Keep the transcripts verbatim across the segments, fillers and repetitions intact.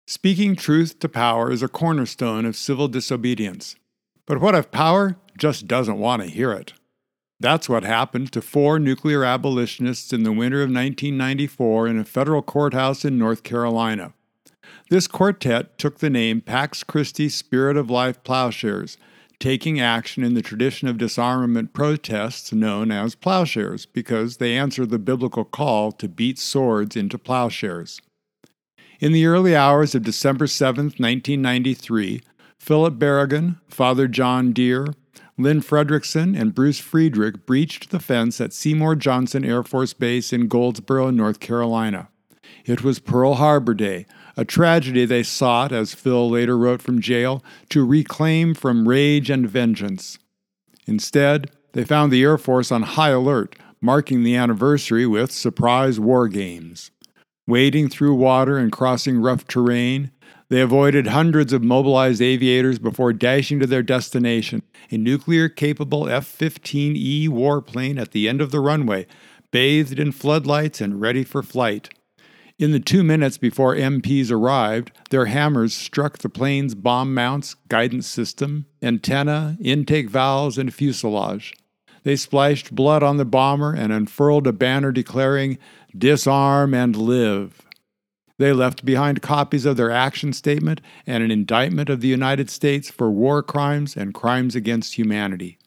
Speaking truth to power is a cornerstone of civil disobedience. But what if power just doesn't want to hear it? That's what happened to four nuclear abolitionists in the winter of nineteen ninety-four in a federal courthouse in North Carolina. This quartet took the name Pax Christi Spirit of Life Plowshares, taking action in the tradition of disarmament protests known as plowshares because they answered the biblical call to beat swords into plowshares. In the early hours of December seventh, nineteen ninety-three, Philip Berrigan, Father John Deere, Lynn Fredrickson, and Bruce Friedrich breached the fence at Seymour Johnson Air Force Base in Goldsboro, North Carolina. It was Pearl Harbor Day, a tragedy they sought, as Phil later wrote from jail, to reclaim from rage and vengeance. Instead, they found the Air Force on high alert, marking the anniversary with surprise war games. Wading through water and crossing rough terrain, they avoided hundreds of mobilized aviators before dashing to their destination, a nuclear-capable F fifteen E warplane at the end of the runway, bathed in floodlights and ready for flight. In the two minutes before M Ps arrived, their hammers struck the plane's bomb mounts, guidance system, antenna, intake valves, and fuselage. They splashed blood on the bomber and unfurled a banner declaring, "Disarm and live." They left behind copies of their action statement and an indictment of the United States for war crimes and crimes against humanity.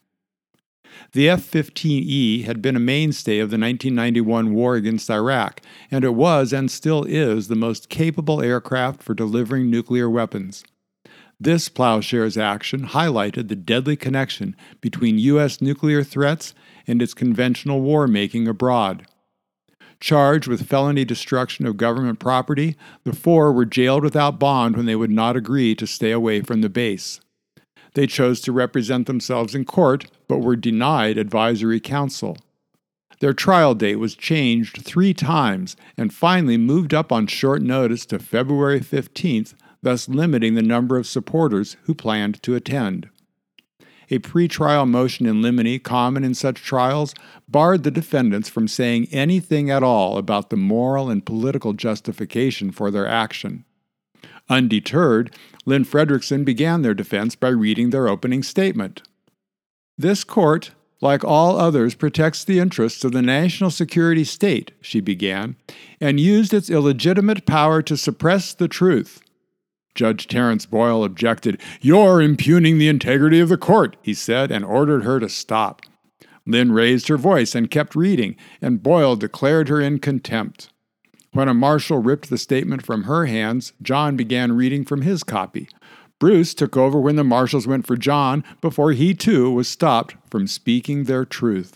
The F fifteen E had been a mainstay of the nineteen ninety-one war against Iraq, and it was and still is the most capable aircraft for delivering nuclear weapons. This plowshares action highlighted the deadly connection between U S nuclear threats and its conventional war-making abroad. Charged with felony destruction of government property, the four were jailed without bond when they would not agree to stay away from the base. They chose to represent themselves in court, but were denied advisory counsel. Their trial date was changed three times and finally moved up on short notice to February fifteenth, thus limiting the number of supporters who planned to attend. A pretrial motion in limine common in such trials barred the defendants from saying anything at all about the moral and political justification for their action. Undeterred, Lynn Fredrickson began their defense by reading their opening statement. "This court, like all others, protects the interests of the national security state," she began, "and used its illegitimate power to suppress the truth." Judge Terrence Boyle objected. "You're impugning the integrity of the court," he said, and ordered her to stop. Lynn raised her voice and kept reading, and Boyle declared her in contempt. When a marshal ripped the statement from her hands, John began reading from his copy. Bruce took over when the marshals went for John before he, too, was stopped from speaking their truth.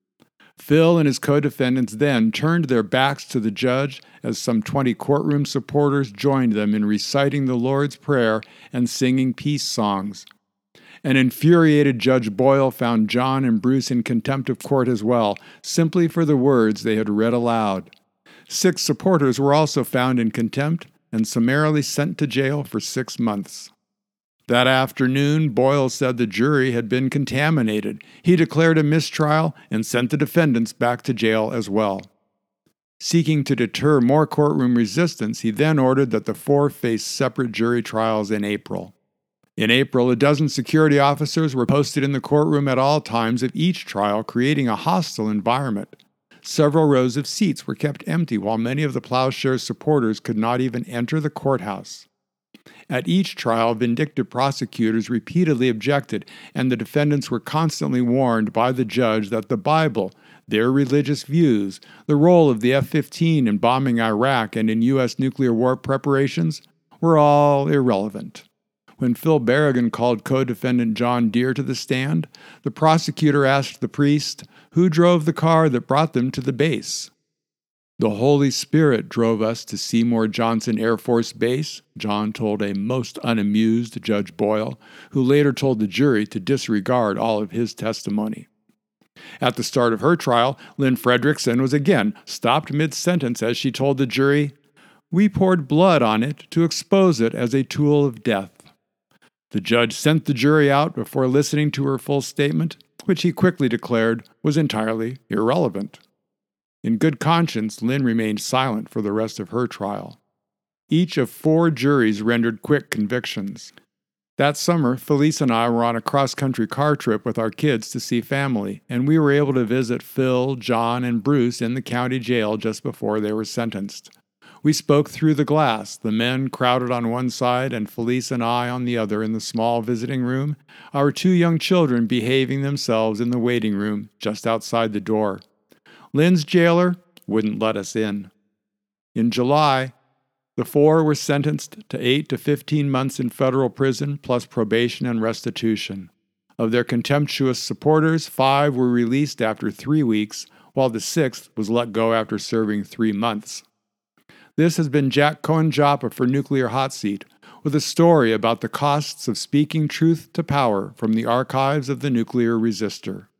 Phil and his co-defendants then turned their backs to the judge as some twenty courtroom supporters joined them in reciting the Lord's Prayer and singing peace songs. An infuriated Judge Boyle found John and Bruce in contempt of court as well, simply for the words they had read aloud. Six supporters were also found in contempt and summarily sent to jail for six months. That afternoon, Boyle said the jury had been contaminated. He declared a mistrial and sent the defendants back to jail as well. Seeking to deter more courtroom resistance, he then ordered that the four face separate jury trials in April. In April, a dozen security officers were posted in the courtroom at all times of each trial, creating a hostile environment. Several rows of seats were kept empty while many of the Plowshares supporters could not even enter the courthouse. At each trial, vindictive prosecutors repeatedly objected, and the defendants were constantly warned by the judge that the Bible, their religious views, the role of the F fifteen in bombing Iraq and in U S nuclear war preparations were all irrelevant. When Phil Berrigan called co-defendant John Deere to the stand, the prosecutor asked the priest, "Who drove the car that brought them to the base?" "The Holy Spirit drove us to Seymour Johnson Air Force Base," John told a most unamused Judge Boyle, who later told the jury to disregard all of his testimony. At the start of her trial, Lynn Fredrickson was again stopped mid-sentence as she told the jury, "We poured blood on it to expose it as a tool of death." The judge sent the jury out before listening to her full statement, which he quickly declared was entirely irrelevant. In good conscience, Lynn remained silent for the rest of her trial. Each of four juries rendered quick convictions. That summer, Felice and I were on a cross-country car trip with our kids to see family, and we were able to visit Phil, John, and Bruce in the county jail just before they were sentenced. We spoke through the glass, the men crowded on one side and Felice and I on the other in the small visiting room, our two young children behaving themselves in the waiting room just outside the door. Lynn's jailer wouldn't let us in. In July, the four were sentenced to eight to fifteen months in federal prison plus probation and restitution. Of their contemptuous supporters, five were released after three weeks, while the sixth was let go after serving three months. This has been Jack Cohen-Joppa for Nuclear Hot Seat, with a story about the costs of speaking truth to power from the archives of the Nuclear Resistor.